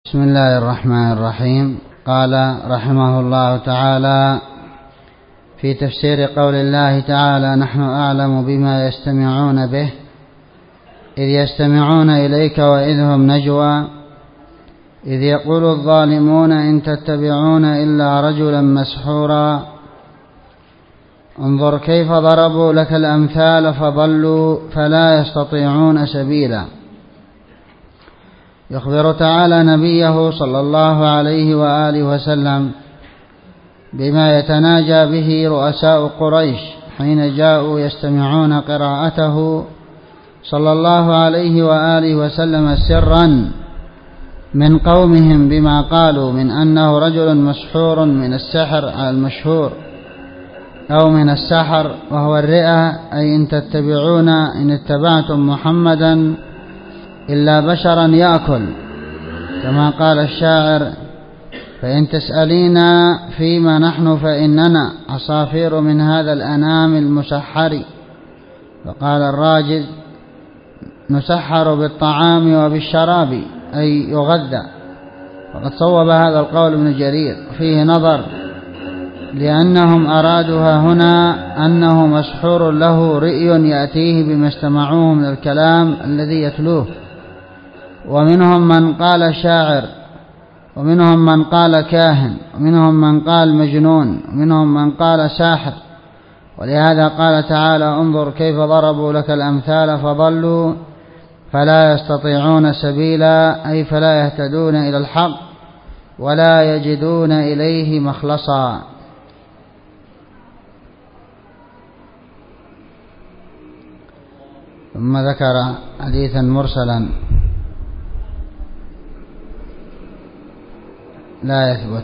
بسم الله الرحمن الرحيم. قال رحمه الله تعالى في تفسير قول الله تعالى: نحن أعلم بما يستمعون به إذ يستمعون إليك وإذ هم نجوى إذ يقول الظالمون إن تتبعون إلا رجلا مسحورا انظر كيف ضربوا لك الأمثال فضلوا فلا يستطيعون سبيلا. يخبر تعالى نبيه صلى الله عليه وآله وسلم بما يتناجى به رؤساء قريش حين جاءوا يستمعون قراءته صلى الله عليه وآله وسلم سرا من قومهم بما قالوا من أنه رجل مسحور من السحر المشهور أو من السحر وهو الرئة، أي إن تتبعون إن اتبعتم محمدا إلا بشرا يأكل، كما قال الشاعر: فإن تسألينا فيما نحن فإننا عصافير من هذا الأنام المسحر. فقال الراجل: نسحر بالطعام وبالشراب، أي يغذى. وقد صوب هذا القول ابن جرير، فيه نظر، لأنهم أرادوا هنا أنه مسحور له رئي يأتيه بما استمعوه من الكلام الذي يتلوه. ومنهم من قال شاعر، ومنهم من قال كاهن، ومنهم من قال مجنون، ومنهم من قال ساحر. ولهذا قال تعالى: انظر كيف ضربوا لك الأمثال فضلوا فلا يستطيعون سبيلا، أي فلا يهتدون إلى الحق ولا يجدون إليه مخلصا. ثم ذكر حديثا مرسلا لا يثبت.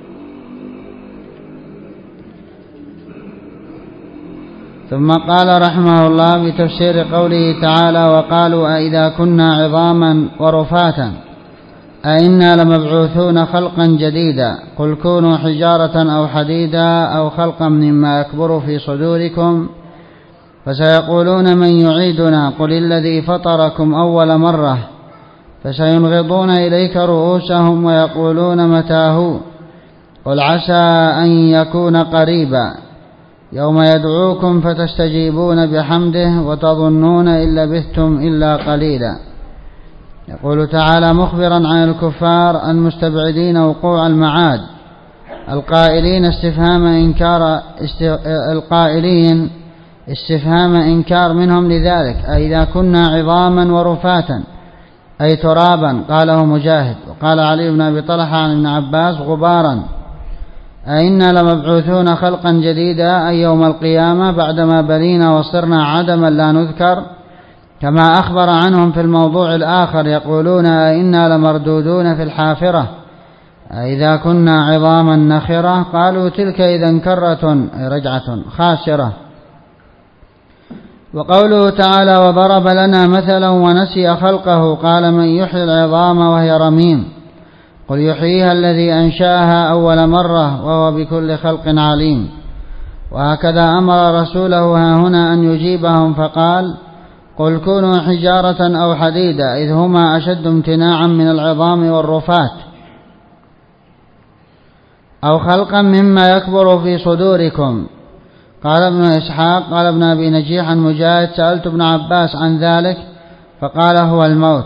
ثم قال رحمه الله بتفسير قوله تعالى: وقالوا أئذا كنا عظاما ورفاتا أئنا لمبعوثون خلقا جديدا قل كونوا حجارة أو حديدا أو خلقا مما يكبر في صدوركم فسيقولون من يعيدنا قل الذي فطركم أول مرة فسينغضون إليك رؤوسهم ويقولون متى قل عسى أن يكون قريبا يوم يدعوكم فتستجيبون بحمده وتظنون إن لبثتم إلا قليلا. يقول تعالى مخبرا عن الكفار المستبعدين وقوع المعاد القائلين استفهام إنكار منهم لذلك: أئذا كنا عظاما ورفاتا أي ترابا، قاله مجاهد. وقال علي بن أبي طلحة عن ابن عباس: غبارا، أئنا لمبعوثون خلقا جديدا أي يوم القيامة بعدما بلينا وصرنا عدما لا نذكر، كما أخبر عنهم في الموضوع الآخر يقولون أئنا لمردودون في الحافرة أئذا كنا عظاما نخرة قالوا تلك إذا كرة أي رجعة خاسرة. وقوله تعالى: وضرب لنا مثلا ونسي خلقه قال من يحيي العظام وهي رميم قل يحييها الذي أنشأها أول مرة وهو بكل خلق عليم. وهكذا أمر رسوله هنا أن يجيبهم فقال: قل كونوا حجارة أو حديدا إذ هما أشد امتناعا من العظام والرفات، أو خلقا مما يكبر في صدوركم. قال ابن إسحاق قال ابن أبي نجيح عن مجاهد: سألت ابن عباس عن ذلك فقال هو الموت.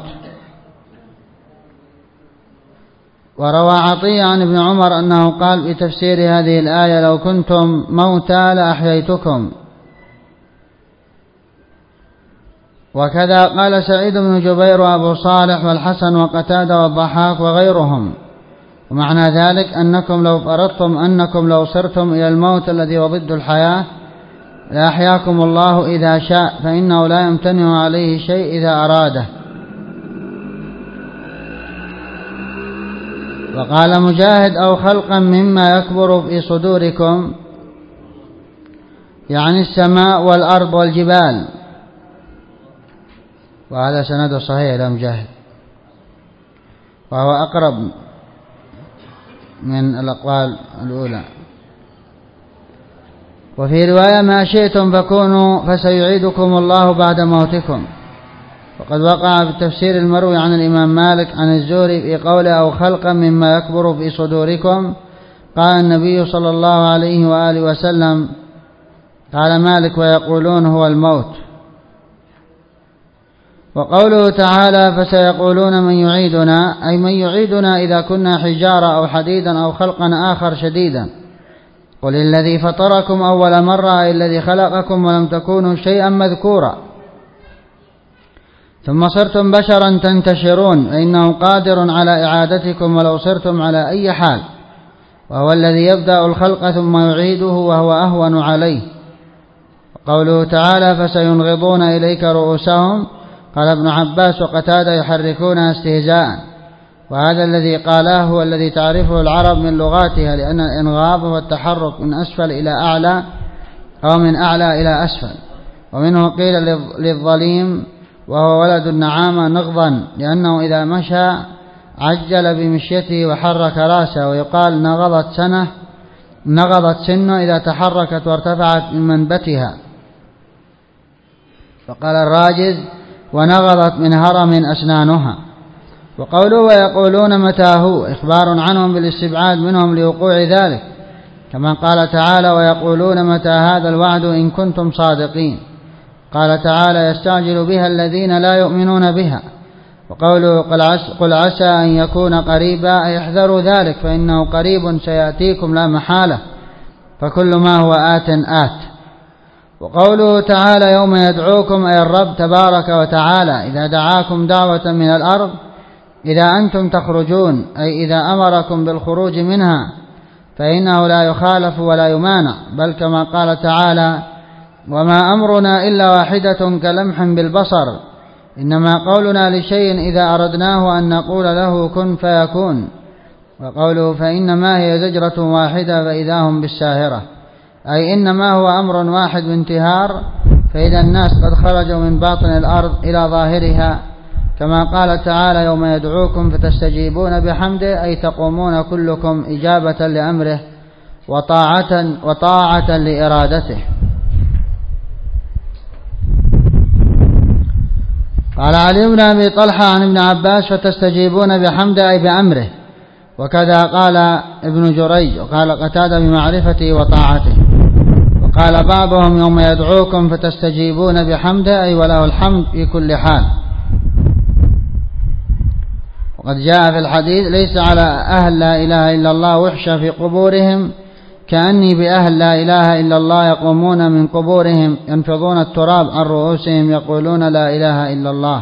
وروى عطية عن ابن عمر أنه قال بتفسير هذه الآية: لو كنتم موتى لأحييتكم. وكذا قال سعيد بن جبير وأبو صالح والحسن وقتادة والضحاك وغيرهم. ومعنى ذلك أنكم لو فرضتم أنكم لو صرتم إلى الموت الذي هو ضد الحياة لأحياكم الله إذا شاء، فإنه لا يمتنع عليه شيء إذا أراده. وقال مجاهد: أو خلقا مما يكبر في صدوركم، يعني السماء والأرض والجبال. وهذا سند صحيح إلى مجاهد، وهو أقرب من الأقوال الأولى. وفي رواية: ما شئتم فكونوا فسيعيدكم الله بعد موتكم. وقد وقع في التفسير المروي عن الإمام مالك عن الزهري في قوله أو خلقا مما يكبر في صدوركم. قال النبي صلى الله عليه وآله وسلم قال مالك ويقولون هو الموت. وقوله تعالى فسيقولون من يعيدنا أي من يعيدنا إذا كنا حجارة أو حديدا أو خلقا آخر شديدا. قل الذي فطركم أول مرة أي الذي خلقكم ولم تكونوا شيئا مذكورا ثم صرتم بشرا تنتشرون فإنه قادر على إعادتكم ولو صرتم على أي حال، وهو الذي يبدأ الخلق ثم يعيده وهو أهون عليه. قوله تعالى فسينغضون إليك رؤوسهم. قال ابن عباس وقتادة يحركونها استهزاء، وهذا الذي قاله هو الذي تعرفه العرب من لغاتها، لأن الإنغاض هو التحرك من أسفل إلى أعلى أو من أعلى إلى أسفل. ومنه قيل للظليم وهو ولد النعامة نغضا، لأنه إذا مشى عجل بمشيته وحرك رأسه، ويقال نغضت سنه إذا تحركت وارتفعت من منبتها. وقال الراجز ونغضت من هرم أسنانها. وقوله ويقولون متى هو إخبار عنهم بالاستبعاد منهم لوقوع ذلك، كما قال تعالى ويقولون متى هذا الوعد إن كنتم صادقين. قال تعالى يستعجل بها الذين لا يؤمنون بها. وقوله قل عسى أن يكون قريبا يحذروا ذلك فإنه قريب سيأتيكم لا محالة، فكل ما هو آت. وقوله تعالى يوم يدعوكم أي الرب تبارك وتعالى إذا دعاكم دعوة من الأرض إذا أنتم تخرجون، أي إذا أمركم بالخروج منها فإنه لا يخالف ولا يمانع، بل كما قال تعالى وما أمرنا إلا واحدة كلمح بالبصر، إنما قولنا لشيء إذا أردناه أن نقول له كن فيكون. وقوله فإنما هي زجرة واحدة فإذا هم بالساهرة، أي إنما هو أمر واحد بانتهار، فإذا الناس قد خرجوا من باطن الأرض إلى ظاهرها، كما قال تعالى يوم يدعوكم فتستجيبون بحمده، أي تقومون كلكم إجابة لأمره وطاعة لإرادته. قال علي بن أبي طلحة عن ابن عباس فتستجيبون بحمده أي بأمره، وكذا قال ابن جريج، وقال قتادة بمعرفته وطاعته. وقال بعضهم يوم يدعوكم فتستجيبون بحمده أي وله الحمد في كل حال. وقد جاء في الحديث ليس على أهل لا إله إلا الله وحشة في قبورهم كأني بأهل لا إله إلا الله يقومون من قبورهم ينفضون التراب عن رؤوسهم يقولون لا إله إلا الله.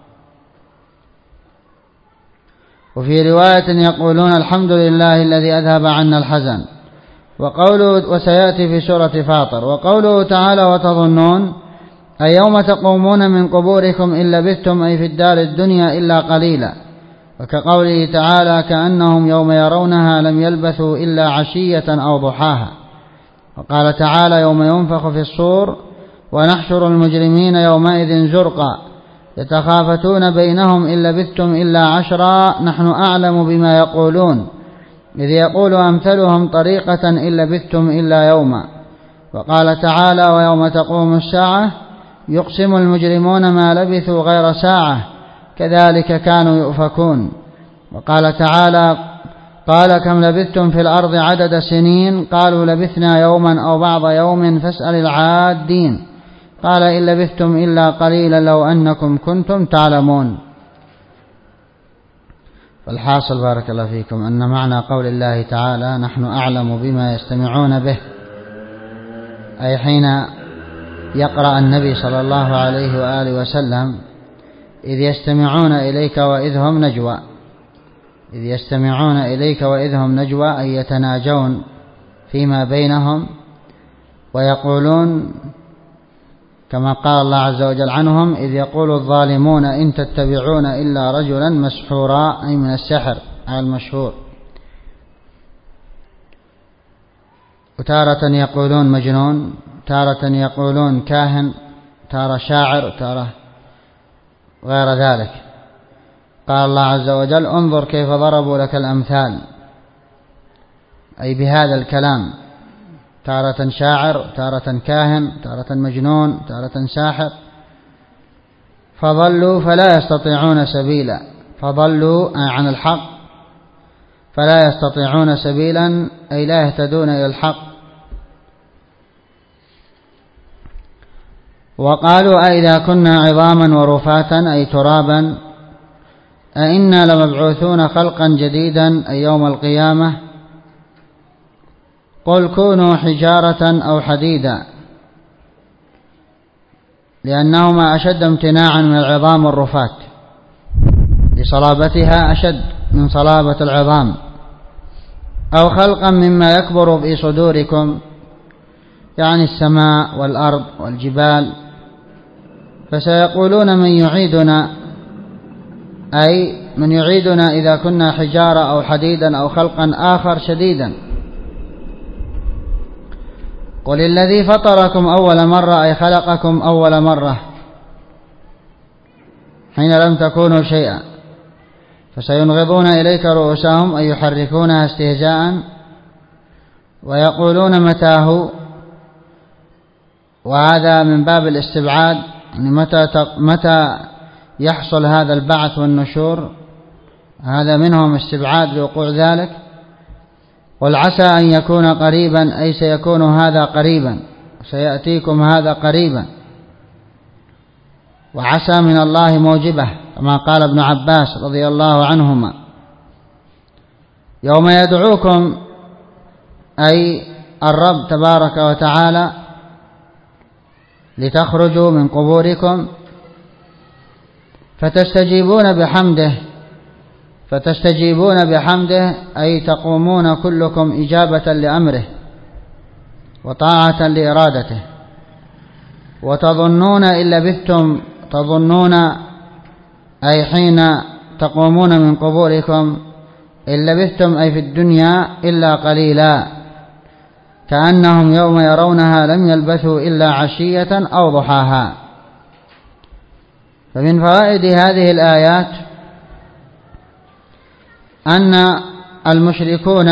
وفي رواية يقولون الحمد لله الذي أذهب عنا الحزن. وقوله وسيأتي في سورة فاطر. وقوله تعالى وتظنون أي يوم تقومون من قبوركم إن لبثتم أي في الدار الدنيا إلا قليلا. وكقوله تعالى كأنهم يوم يرونها لم يلبثوا إلا عشية أو ضحاها. وقال تعالى يوم ينفخ في الصور ونحشر المجرمين يومئذ زرقا يتخافتون بينهم إن لبثتم إلا عشرا نحن أعلم بما يقولون إذ يقول أمثلهم طريقة إن لبثتم إلا يوما. وقال تعالى ويوم تقوم الساعة يقسم المجرمون ما لبثوا غير ساعة كذلك كانوا يؤفكون. وقال تعالى قال كم لبثتم في الأرض عدد سنين قالوا لبثنا يوما أو بعض يوم فاسأل العادين قال إن لبثتم إلا قليلا لو أنكم كنتم تعلمون. فالحاصل بارك الله فيكم أن معنى قول الله تعالى نحن أعلم بما يستمعون به أي حين يقرأ النبي صلى الله عليه وآله وسلم إذ يستمعون إليك وإذ هم نجوى، إذ يستمعون إليك وإذ هم نجوى أي يتناجون فيما بينهم ويقولون كما قال الله عز وجل عنهم إذ يقول الظالمون إن تتبعون إلا رجلا مسحورا أي من السحر المشهور. وتارة يقولون مجنون، تارة يقولون كاهن، تارة شاعر، تارة غير ذلك. قال الله عز وجل انظر كيف ضربوا لك الأمثال أي بهذا الكلام، تارة شاعر، تارة كاهن، تارة مجنون، تارة ساحر. فضلوا فلا يستطيعون سبيلا، فضلوا عن الحق فلا يستطيعون سبيلا أي لا يهتدون إلى الحق. وقالوا أئذا كنا عظاما ورفاتا أي ترابا أئنا لمبعوثون خلقا جديدا أي يوم القيامة، قل كونوا حجارة أو حديدا، لأنهما أشد امتناعا من العظام والرفات لصلابتها أشد من صلابة العظام، أو خلقا مما يكبر في صدوركم يعني السماء والأرض والجبال، فسيقولون من يعيدنا أي من يعيدنا إذا كنا حجارة أو حديدا أو خلقا آخر شديدا. قل الذي فطركم أول مرة أي خلقكم أول مرة حين لم تكونوا شيئا، فسينغضون إليك رؤوسهم أي يحركونها استهزاء ويقولون متاه، وهذا من باب الاستبعاد، يعني متى يحصل هذا البعث والنشور، هذا منهم استبعاد لوقوع ذلك. قل عسى أن يكون قريبا أي سيكون هذا قريبا، سيأتيكم هذا قريبا، وعسى من الله موجبة كما قال ابن عباس رضي الله عنهما يوم يدعوكم أي الرب تبارك وتعالى لتخرجوا من قبوركم فتستجيبون بحمده أي تقومون كلكم إجابة لأمره وطاعة لإرادته، وتظنون إن لبثتم، تظنون أي حين تقومون من قبوركم، إن لبثتم أي في الدنيا إلا قليلا، كأنهم يوم يرونها لم يلبثوا إلا عشية أو ضحاها. فمن فوائد هذه الآيات أن المشركون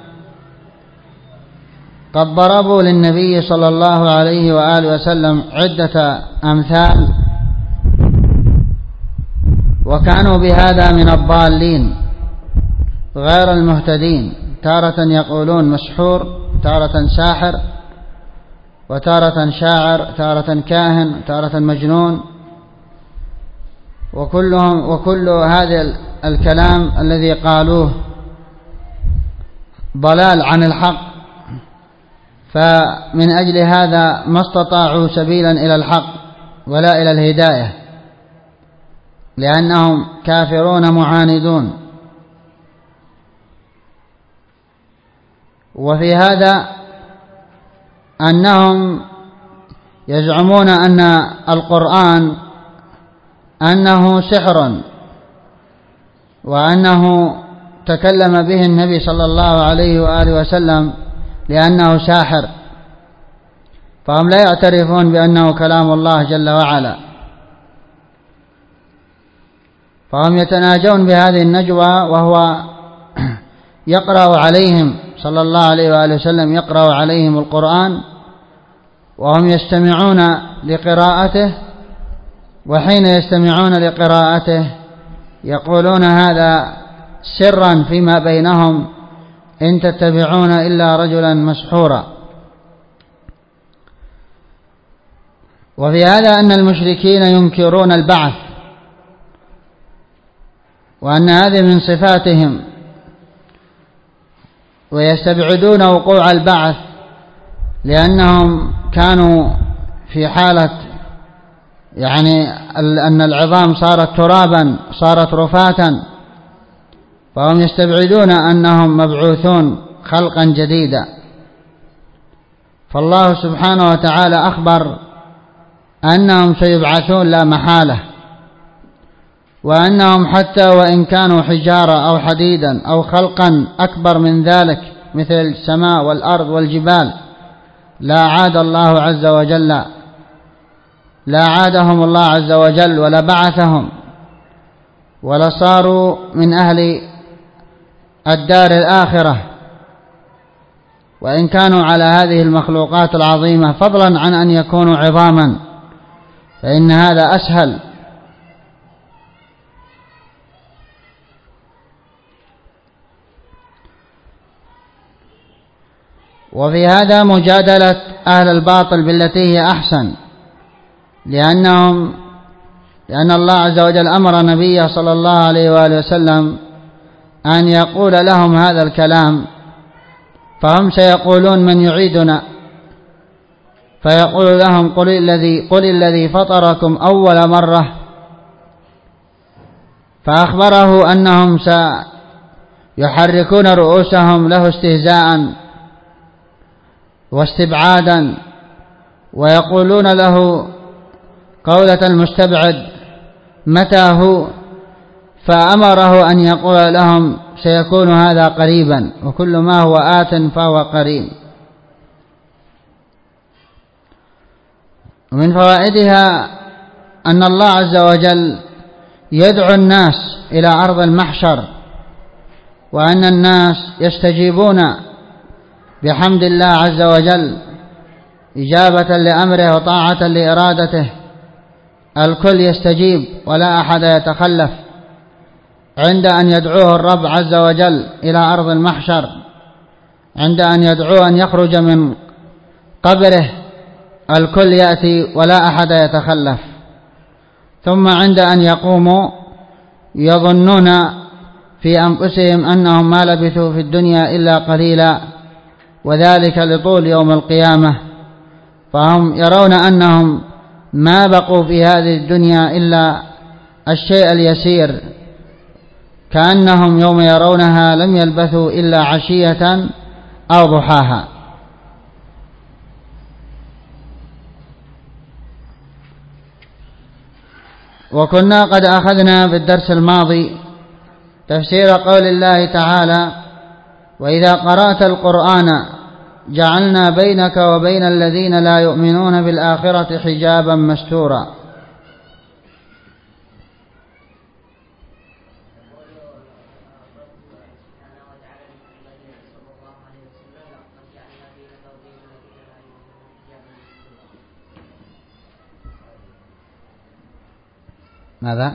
قد ضربوا للنبي صلى الله عليه وآله وسلم عدة أمثال، وكانوا بهذا من الضالين غير المهتدين، تارة يقولون مسحور، تارة ساحر، وتارة شاعر، تارة كاهن، تارة مجنون، وكل هذا الكلام الذي قالوه ضلال عن الحق، فمن أجل هذا ما استطاعوا سبيلا إلى الحق ولا إلى الهداية، لأنهم كافرون معاندون. وفي هذا أنهم يزعمون أن القرآن أنه سحر، وأنه تكلم به النبي صلى الله عليه وآله وسلم لأنه ساحر، فهم لا يعترفون بأنه كلام الله جل وعلا، فهم يتناجون بهذه النجوى وهو يقرأ عليهم صلى الله عليه وآله وسلم، يقرأ عليهم القرآن وهم يستمعون لقراءته، وحين يستمعون لقراءته يقولون هذا سرا فيما بينهم إن تتبعون إلا رجلا مسحورا. وفي هذا أن المشركين ينكرون البعث، وأن هذه من صفاتهم، ويستبعدون وقوع البعث لأنهم كانوا في حالة يعني أن العظام صارت ترابا، صارت رفاتا، فهم يستبعدون أنهم مبعوثون خلقا جديدا. فالله سبحانه وتعالى أخبر أنهم سيبعثون لا محالة، وأنهم حتى وإن كانوا حجارة أو حديدا أو خلقا أكبر من ذلك مثل السماء والأرض والجبال لا عادهم الله عز وجل ولا بعثهم ولا صاروا من أهل الدار الآخرة، وإن كانوا على هذه المخلوقات العظيمة، فضلا عن أن يكونوا عظاما، فإن هذا أسهل وفي هذا مجادلة أهل الباطل بالتي هي أحسن، لأن الله عز وجل أمر نبيه صلى الله عليه وآله وسلم أن يقول لهم هذا الكلام، فهم سيقولون من يعيدنا، فيقول لهم قل الذي فطركم أول مرة، فأخبره أنهم سيحركون رؤوسهم له استهزاء واستبعادا، ويقولون له قولة المستبعد متى هو، فأمره أن يقول لهم سيكون هذا قريبا، وكل ما هو آت فهو قريب. ومن فوائدها أن الله عز وجل يدعو الناس إلى أرض المحشر، وأن الناس يستجيبون بحمد الله عز وجل إجابة لأمره وطاعة لإرادته، الكل يستجيب ولا أحد يتخلف عند أن يدعوه الرب عز وجل إلى أرض المحشر، عند أن يدعوه أن يخرج من قبره الكل يأتي ولا أحد يتخلف. ثم عند أن يقوموا يظنون في أنفسهم أنهم ما لبثوا في الدنيا إلا قليلا، وذلك لطول يوم القيامة، فهم يرون أنهم ما بقوا في هذه الدنيا إلا الشيء اليسير، كأنهم يوم يرونها لم يلبثوا إلا عشية أو ضحاها. وكنا قد أخذنا في الدرس الماضي تفسير قول الله تعالى: وإذا قرأت القرآن جعلنا بينك وبين الذين لا يؤمنون بالآخرة حجابا مستورا. ماذا؟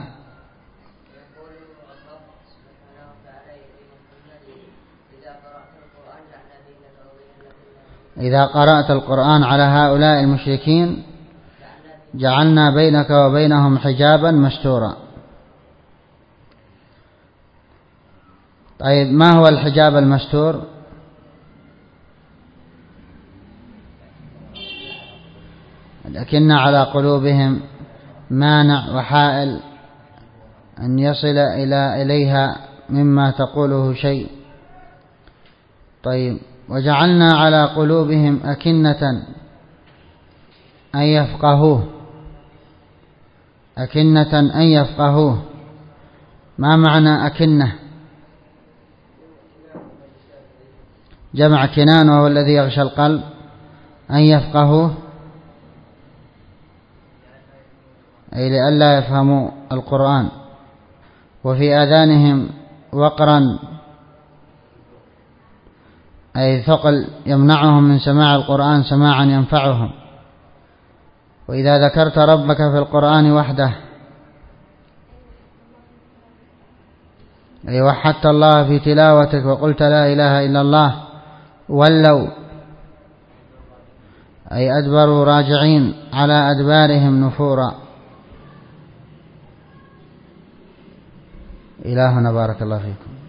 إذا قرأت القرآن على هؤلاء المشركين جعلنا بينك وبينهم حجابا مستورا. طيب، ما هو الحجاب المستور؟ لكن على قلوبهم مانع وحائل أن يصل إليها مما تقوله شيء. طيب، وجعلنا على قلوبهم أكنة أن يفقهوه. أكنة أن يفقهوه، ما معنى أكنة؟ جمع كنان، وهو الذي يغشى القلب. أن يفقهوه أي لئلا يفهموا القرآن. وفي آذانهم وقرا أي ثقل يمنعهم من سماع القرآن سماعا ينفعهم. وإذا ذكرت ربك في القرآن وحده أي وحدت الله في تلاوتك وقلت لا إله إلا الله، ولوا أي أدبروا راجعين على أدبارهم نفورا. إلهنا بارك الله فيكم.